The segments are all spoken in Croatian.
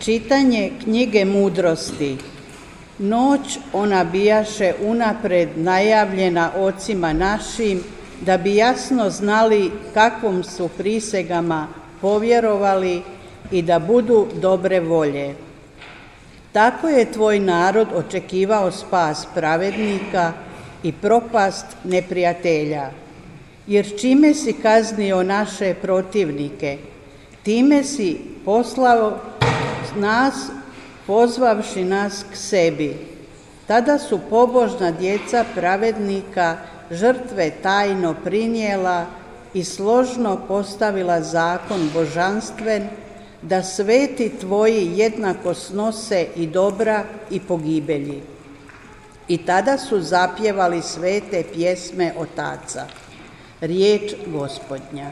čitanje knjige mudrosti. Noć ona bijaše unapred najavljena ocima našim, da bi jasno znali kakvom su prisegama povjerovali i da budu dobre volje. Tako je tvoj narod očekivao spas pravednika i propast neprijatelja. Jer čime si kaznio naše protivnike, time si poslao nas, pozvavši nas k sebi. Tada su pobožna djeca pravednika žrtve tajno prinijela i složno postavila zakon božanstven, da sveti tvoji jednako snose i dobra i pogibelji. I tada su zapjevali svete pjesme otaca. Riječ Gospodnja.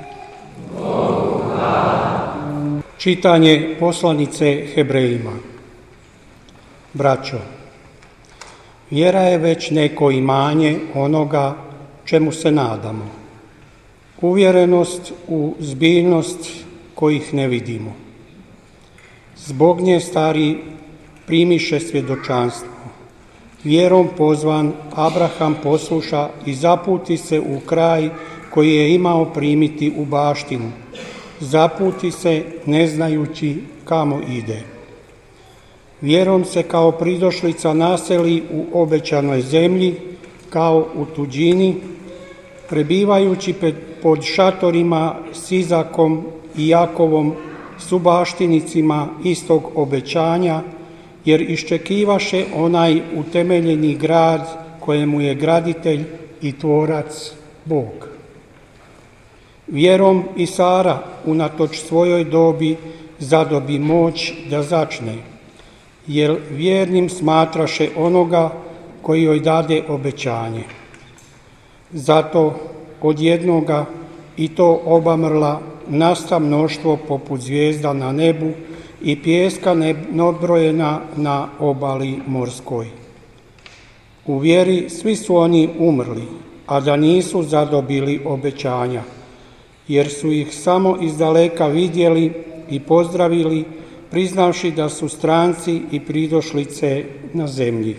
Čitanje poslanice Hebrejima. Braćo, vjera je već neko imanje onoga čemu se nadamo. Uvjerenost u zbiljnost kojih ne vidimo. Zbog nje stari primiše svjedočanstvo. Vjerom pozvan Abraham posluša i zaputi se u kraj koji je imao primiti u baštinu. Zaputi se ne znajući kamo ide. Vjerom se kao pridošlica naseli u obećanoj zemlji, kao u tuđini, prebivajući pod šatorima s Izakom i Jakovom, subaštinicima istog obećanja, jer iščekivaše onaj utemeljeni grad kojemu je graditelj i tvorac Bog. Vjerom i Sara unatoč svojoj dobi zadobi moć da začne, jer vjernim smatraše onoga koji joj dade obećanje. Zato od jednoga i to obamrla nasta mnoštvo poput zvijezda na nebu i pijeska neodbrojena na obali morskoj. U vjeri svi su oni umrli, a da nisu zadobili obećanja, jer su ih samo izdaleka vidjeli i pozdravili, priznavši da su stranci i pridošlice na zemlji.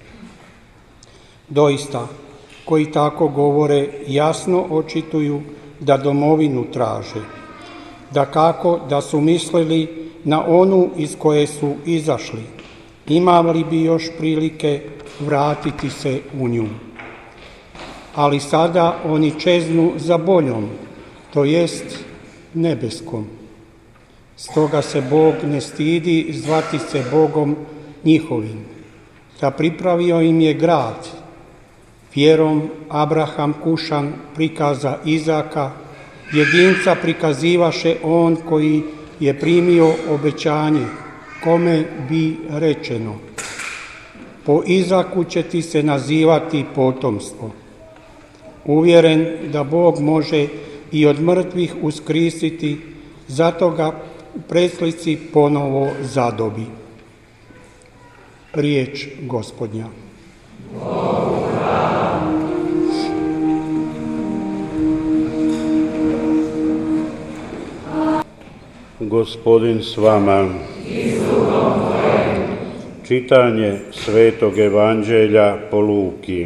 Doista, koji tako govore, jasno očituju da domovinu traže. Dakako da su mislili na onu iz koje su izašli, imali bi još prilike vratiti se u nju. Ali sada oni čeznu za boljom, to jest nebeskom. Stoga se Bog ne stidi zvati se Bogom njihovim, da pripravio im je grad. Vjerom Abraham kušan prikaza Izaka, jedinca prikazivaše on koji je primio obećanje, kome bi rečeno: po Izaku će ti se nazivati potomstvo. Uvjeren da Bog može i od mrtvih uskrisiti, zato ga u preslici ponovo zadobi. Riječ Gospodnja. Gospodin s vama. Čitanje Svetog Evanđelja po Luki.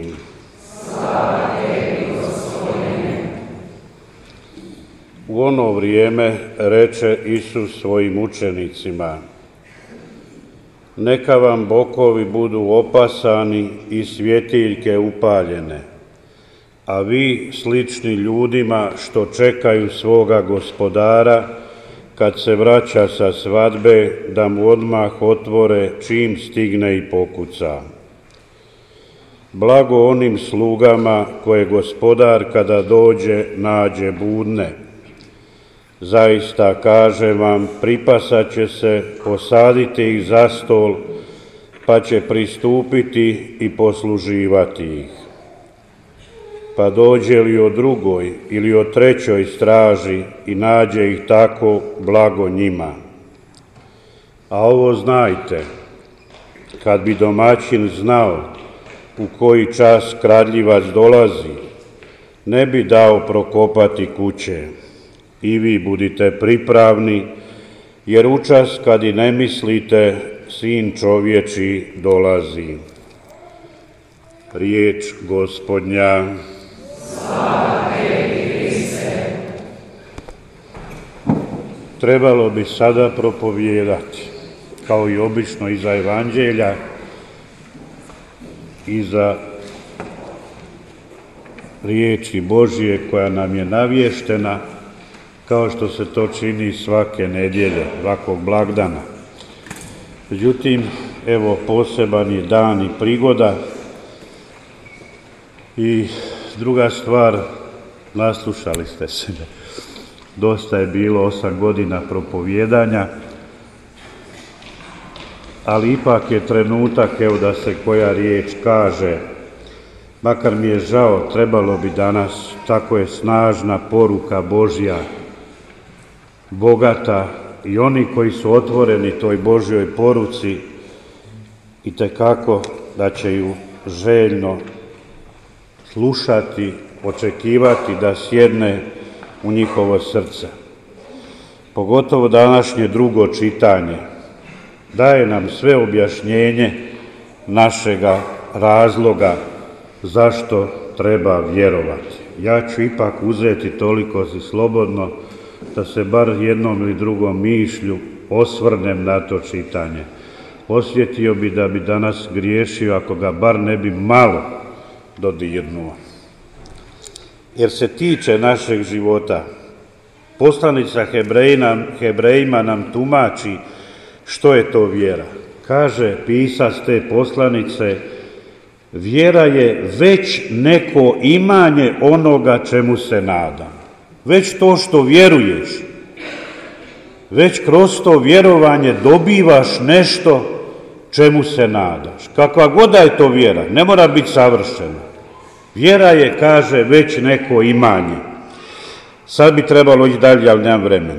U ono vrijeme reče Isus svojim učenicima: neka vam bokovi budu opasani i svjetiljke upaljene, a vi slični ljudima što čekaju svoga gospodara kad se vraća sa svadbe, da mu odmah otvore čim stigne i pokuca. Blago onim slugama koje gospodar kada dođe nađe budne. Zaista kažem vam, pripasat će se, posaditi ih za stol, pa će pristupiti i posluživati ih. Pa dođe li o drugoj ili o trećoj straži i nađe ih tako, blago njima. A ovo znajte, kad bi domaćin znao u koji čas kradljivac dolazi, ne bi dao prokopati kuće. I vi budite pripravni, jer učas kad i ne mislite, Sin čovječji dolazi. Riječ Gospodnja. Trebalo bi sada propovijedati, kao i obično iza Evanđelja, iza riječi Božje koja nam je navještena, kao što se to čini svake nedjelje, svakog blagdana. Međutim, evo, poseban je dan i prigoda. I druga stvar, naslušali ste se. Dosta je bilo 8 godina propovijedanja, ali ipak je trenutak, evo, da se koja riječ kaže. Makar mi je žao, trebalo bi danas, tako je snažna poruka Božja, bogata, i oni koji su otvoreni toj Božjoj poruci, itekako da će ju željno slušati, očekivati da sjedne u njihovo srce. Pogotovo današnje drugo čitanje daje nam sve objašnjenje našega razloga zašto treba vjerovati. Ja ću ipak uzeti toliko si slobodno da se bar jednom ili drugom mišlju osvrnem na to čitanje. Osjetio bi da bi danas griješio ako ga bar ne bi malo dodirnuo. Jer se tiče našeg života. Poslanica Hebrejima nam tumači što je to vjera. Kaže pisac te poslanice, vjera je već neko imanje onoga čemu se nadam. Već to što vjeruješ, već kroz to vjerovanje dobivaš nešto čemu se nadaš. Kakva god da je to vjera, ne mora biti savršena. Vjera je, kaže, već neko imanje. Sad bi trebalo ići dalje, ali nemam vremena.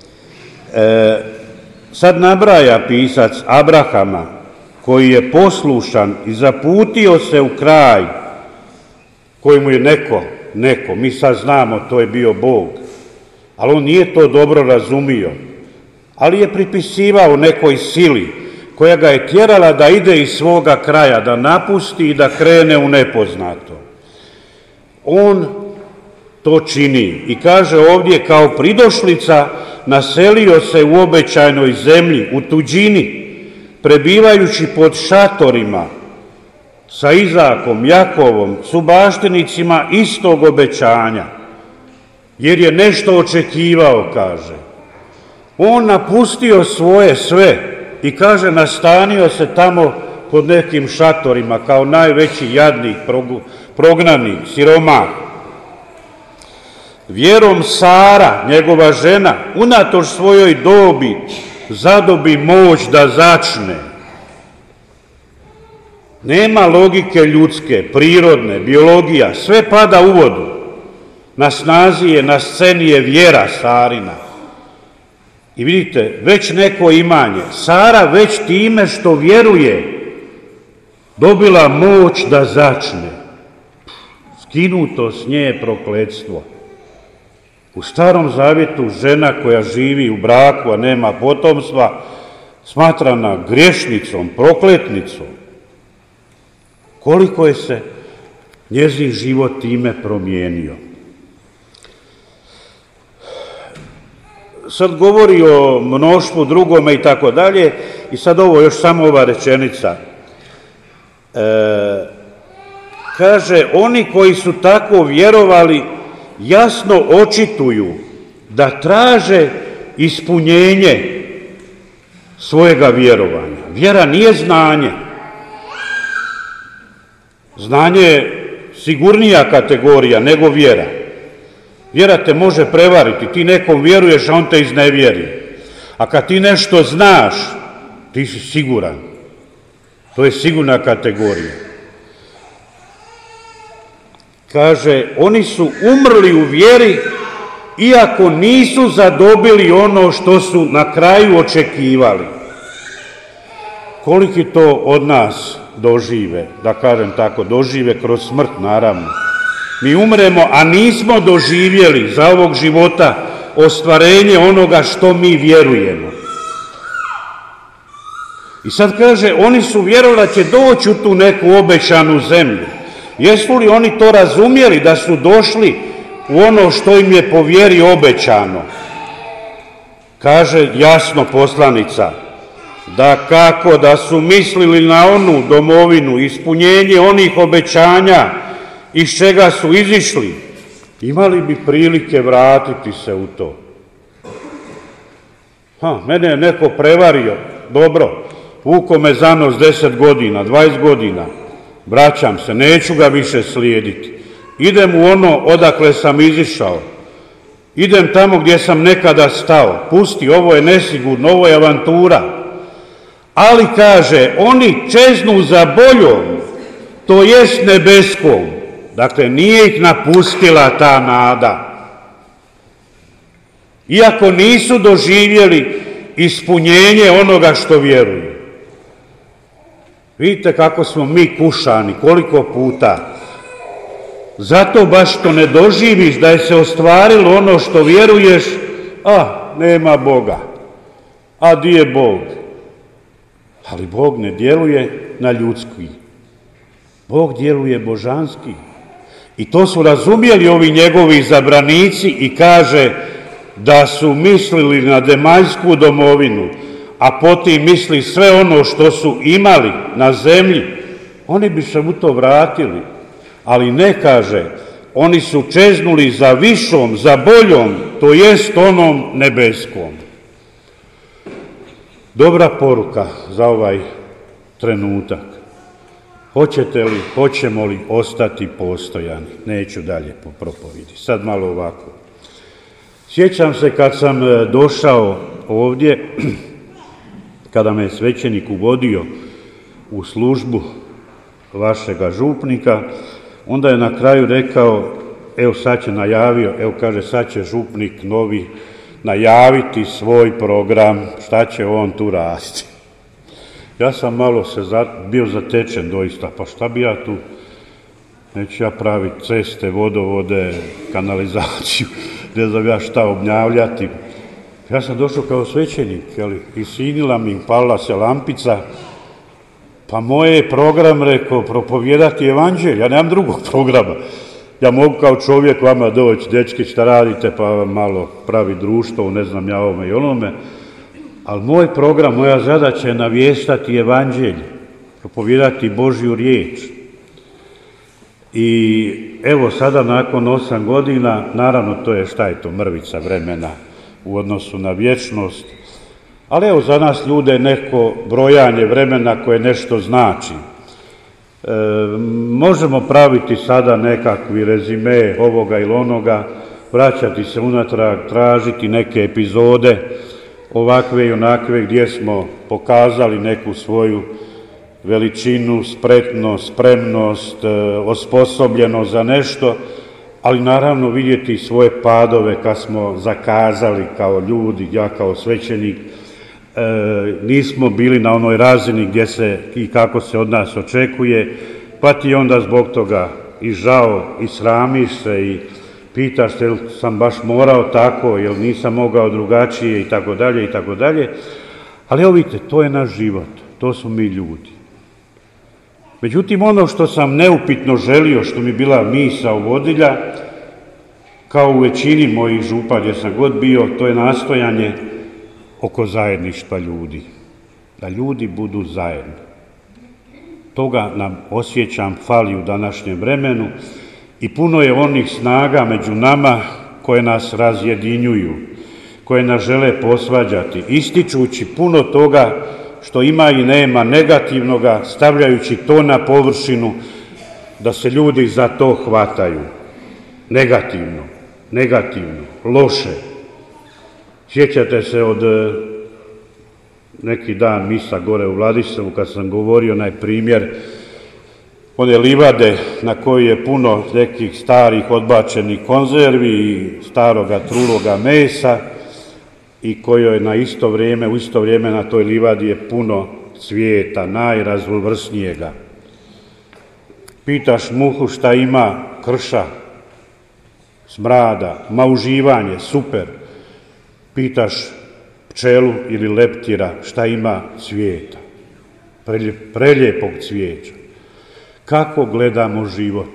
Sad nabraja pisac Abrahama, koji je poslušan i zaputio se u kraj koji mu je neko, mi sad znamo, to je bio Bog, ali on nije to dobro razumio, ali je pripisivao nekoj sili koja ga je tjerala da ide iz svoga kraja, da napusti i da krene u nepoznato. On to čini i kaže ovdje, kao pridošlica naselio se u obećajnoj zemlji, u tuđini, prebivajući pod šatorima sa Izakom, Jakovom, subaštinicima istog obećanja, jer je nešto očekivao, kaže. On napustio svoje sve i, kaže, nastanio se tamo pod nekim šatorima kao najveći jadnik, prognanik, siromah. Vjerom Sara, njegova žena, unatoč svojoj dobi, zadobi moć da začne. Nema logike ljudske, prirodne, biologija, sve pada u vodu. Na snazi je, na sceni je vjera Sarina. I vidite, već neko imanje. Sara već time što vjeruje dobila moć da začne. Skinuto s nje je prokletstvo. U Starom Zavjetu žena koja živi u braku, a nema potomstva, smatrana griješnicom, prokletnicom. Koliko je se njezin život time promijenio. Sad govori o mnoštvu drugome i tako dalje, i sad ovo, još samo ova rečenica. Kaže, oni koji su tako vjerovali jasno očituju da traže ispunjenje svojega vjerovanja. Vjera nije znanje. Znanje je sigurnija kategorija nego vjera. Vjera te može prevariti, ti nekom vjeruješ, a on te iznevjeri. A kad ti nešto znaš, ti si siguran. To je sigurna kategorija. Kaže, oni su umrli u vjeri, iako nisu zadobili ono što su na kraju očekivali. Koliki to od nas dožive, da kažem tako, dožive kroz smrt, naravno. Mi umremo, a nismo doživjeli za ovog života ostvarenje onoga što mi vjerujemo. I sad kaže, oni su vjerovali da će doći u tu neku obećanu zemlju. Jesu li oni to razumjeli da su došli u ono što im je po vjeri obećano? Kaže jasno poslanica, da kako da su mislili na onu domovinu, ispunjenje onih obećanja iz čega su izišli, imali bi prilike vratiti se u to. Mene je neko prevario, dobro, vuko me za nos 10 godina, 20 godina, vraćam se, neću ga više slijediti. Idem u ono odakle sam izišao, idem tamo gdje sam nekada stao, pusti, ovo je nesigurno, ovo je avantura. Ali kaže, oni čeznu za boljom, to jest nebeskom. Dakle, nije ih napustila ta nada. Iako nisu doživjeli ispunjenje onoga što vjeruju. Vidite kako smo mi kušani, koliko puta. Zato baš što ne doživiš da je se ostvarilo ono što vjeruješ, nema Boga. A di je Bog? Ali Bog ne djeluje na ljudski. Bog djeluje božanski. I to su razumjeli ovi njegovi zabranici i kaže da su mislili na zemaljsku domovinu, a potim misli sve ono što su imali na zemlji, oni bi se u to vratili. Ali ne, kaže, oni su čeznuli za višom, za boljom, to jest onom nebeskom. Dobra poruka za ovaj trenutak. Hoćemo li ostati postojani? Neću dalje po propovidi. Sad malo ovako. Sjećam se kad sam došao ovdje, kada me je svećenik uvodio u službu vašega župnika, onda je na kraju rekao, sad će župnik novi najaviti svoj program, šta će on tu raditi. Ja sam malo bio zatečen doista, pa šta bi ja tu, neću ja praviti ceste, vodovode, kanalizaciju, ne znam ja šta obnavljati. Ja sam došao kao svećenik, i sinila mi, palila se lampica, pa moj je program, rekao, propovijedati evanđelje, ja nemam drugog programa. Ja mogu kao čovjek vama doći, dečki šta radite, pa malo pravi društvo, ne znam ja ovome i onome, ali moj program, moja zadaća je navještati evanđelje, propovijedati Božju riječ. I evo sada nakon 8 godina, naravno to je mrvica vremena u odnosu na vječnost, ali evo za nas ljude neko brojanje vremena koje nešto znači. Možemo praviti sada nekakvi rezime ovoga ili onoga, vraćati se unatrag, tražiti neke epizode ovakve i onakve gdje smo pokazali neku svoju veličinu, spretnost, spremnost, osposobljenost za nešto, ali naravno vidjeti svoje padove kad smo zakazali kao ljudi, ja kao svećenik, nismo bili na onoj razini gdje se i kako se od nas očekuje, pa ti onda zbog toga i žao i sramiš se i pitaš se jel sam baš morao tako, jel nisam mogao drugačije i tako dalje. Ali evo vidite, to je naš život, to smo mi ljudi. Međutim, ono što sam neupitno želio, što mi bila misao vodilja, kao u većini mojih župa gdje sam god bio, to je nastojanje oko zajedništva ljudi. Da ljudi budu zajedno. Toga nam, osjećam, fali u današnjem vremenu i puno je onih snaga među nama koje nas razjedinjuju, koje nas žele posvađati, ističući puno toga što ima i nema negativnoga, stavljajući to na površinu, da se ljudi za to hvataju. Negativno, loše. Sjećate se od neki dan misa gore u Vladislavu, kad sam govorio onaj primjer one livade na kojoj je puno nekih starih odbačenih konzervi i staroga truloga mesa i kojoj u isto vrijeme na toj livadi je puno cvijeta, najraznovrsnijega. Pitaš muhu šta ima, krša, smrada, uživanje, super. Pitaš pčelu ili leptira šta ima, cvijeta. preljepog cvijeća. Kako gledamo život?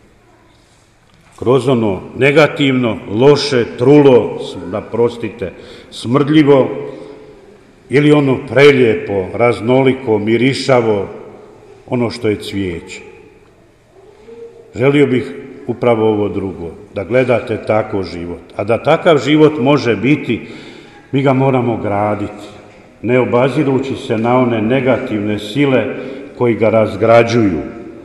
Kroz ono negativno, loše, trulo, naprostite, smrdljivo, ili ono preljepo, raznoliko, mirišavo, ono što je cvijeće. Želio bih upravo ovo drugo, da gledate tako život. A da takav život može biti, mi ga moramo graditi, ne obazirući se na one negativne sile koji ga razgrađuju.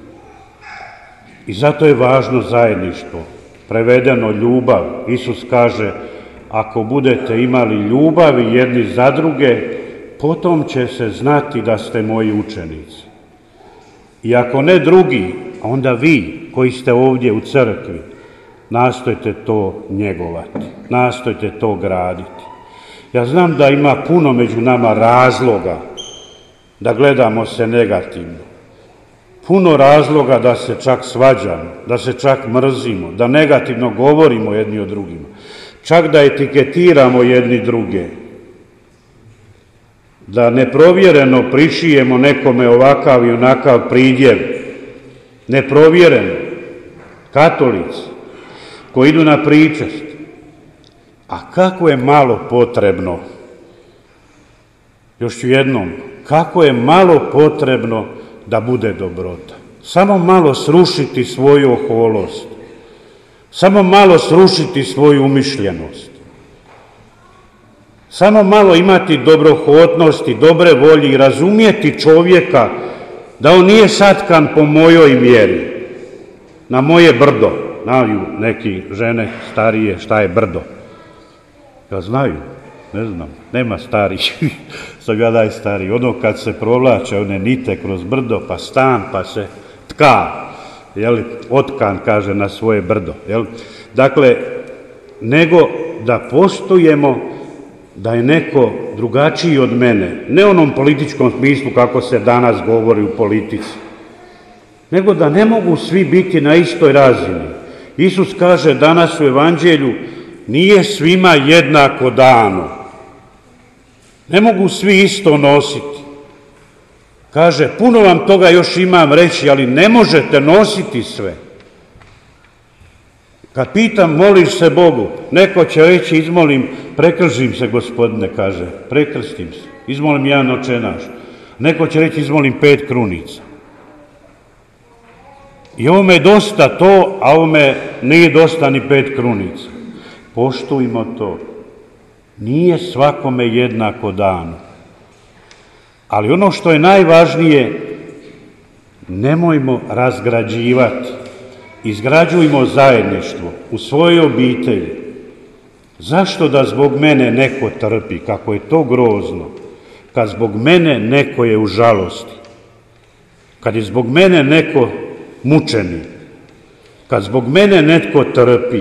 I zato je važno zajedništvo, prevedeno ljubav. Isus kaže, ako budete imali ljubavi jedni za druge, potom će se znati da ste moji učenici. I ako ne drugi, onda vi koji ste ovdje u crkvi, nastojte to njegovati, nastojte to graditi. Ja znam da ima puno među nama razloga da gledamo se negativno. Puno razloga da se čak svađamo, da se čak mrzimo, da negativno govorimo jedni o drugima, čak da etiketiramo jedni druge, da neprovjereno prišijemo nekome ovakav i onakav pridjev, neprovjereno, katolici koji idu na pričast. A kako je malo potrebno, još ću jednom, kako je malo potrebno da bude dobrota. Samo malo srušiti svoju oholost, samo malo srušiti svoju umišljenost, samo malo imati dobrohotnosti, dobre volje i razumjeti čovjeka da on nije satkan po mojoj mjeri, na moje brdo. Znaju neki žene starije šta je brdo. Ja znaju, ne znam, nema starih, sam ja najstariji. Ono kad se provlače one nite kroz brdo, pa stan, pa se tka, otkan kaže na svoje brdo. Dakle, nego da poštujemo da je neko drugačiji od mene, ne u onom političkom smislu kako se danas govori u politici, nego da ne mogu svi biti na istoj razini. Isus kaže danas u Evanđelju, nije svima jednako dano. Ne mogu svi isto nositi. Kaže, puno vam toga još imam reći, ali ne možete nositi sve. Kad pitam, moliš se Bogu, neko će reći, izmolim, prekržim se, Gospodine, kaže, prekrstim se, izmolim jedan očenaš. Neko će reći, izmolim 5 krunica. I ovome je dosta to, a ovome nije dosta ni 5 krunica. Poštujmo to. Nije svakome jednako dano. Ali ono što je najvažnije, nemojmo razgrađivati. Izgrađujmo zajedništvo u svojoj obitelji. Zašto da zbog mene neko trpi, kako je to grozno, kad zbog mene neko je u žalosti, kad je zbog mene neko mučeni, kad zbog mene netko trpi.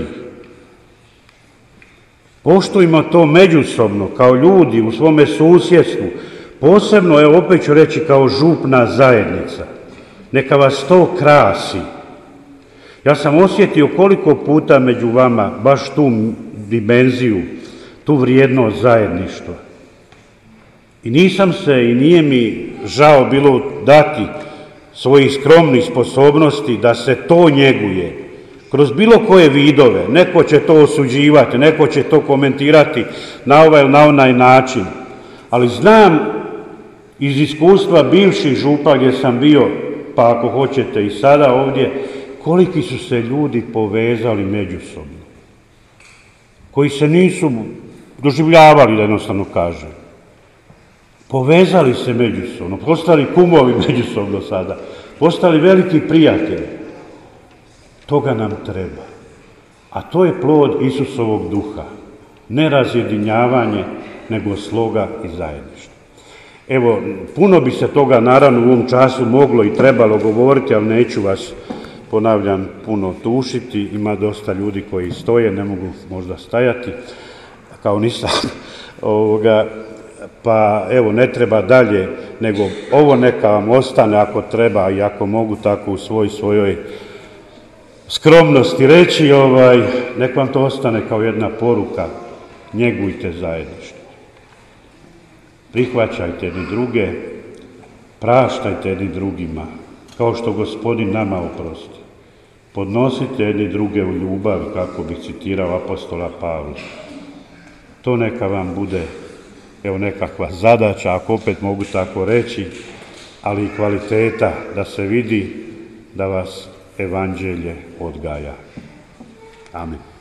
Poštujmo to međusobno, kao ljudi u svome susjedstvu, posebno, evo opet ću reći, kao župna zajednica. Neka vas to krasi. Ja sam osjetio koliko puta među vama baš tu dimenziju, tu vrijednost zajedništva. I nisam se i nije mi žao bilo dati svojih skromnih sposobnosti da se to njeguje kroz bilo koje vidove. Neko će to osuđivati, neko će to komentirati na ovaj ili na onaj način. Ali znam iz iskustva bivših župa gdje sam bio, pa ako hoćete i sada ovdje, koliki su se ljudi povezali međusobno, koji se nisu doživljavali, da jednostavno kažem. Povezali se međusobno, postali kumovi međusobno sada, postali veliki prijatelji. Toga nam treba. A to je plod Isusovog duha. Ne razjedinjavanje, nego sloga i zajedništva. Evo, puno bi se toga naravno u ovom času moglo i trebalo govoriti, ali neću vas, ponavljam, puno tušiti. Ima dosta ljudi koji stoje, ne mogu možda stajati, kao nisam pa evo, ne treba dalje, nego ovo neka vam ostane ako treba i ako mogu tako u svojoj skromnosti reći, nek vam to ostane kao jedna poruka, njegujte zajedništvo. Prihvaćajte jedni druge, praštajte jedni drugima, kao što Gospodin nama oprosti. Podnosite jedni druge u ljubavi, kako bi citirao apostola Pavla. To neka vam bude, evo, nekakva zadaća, ako opet mogu tako reći, ali i kvaliteta da se vidi da vas evanđelje odgaja. Amen.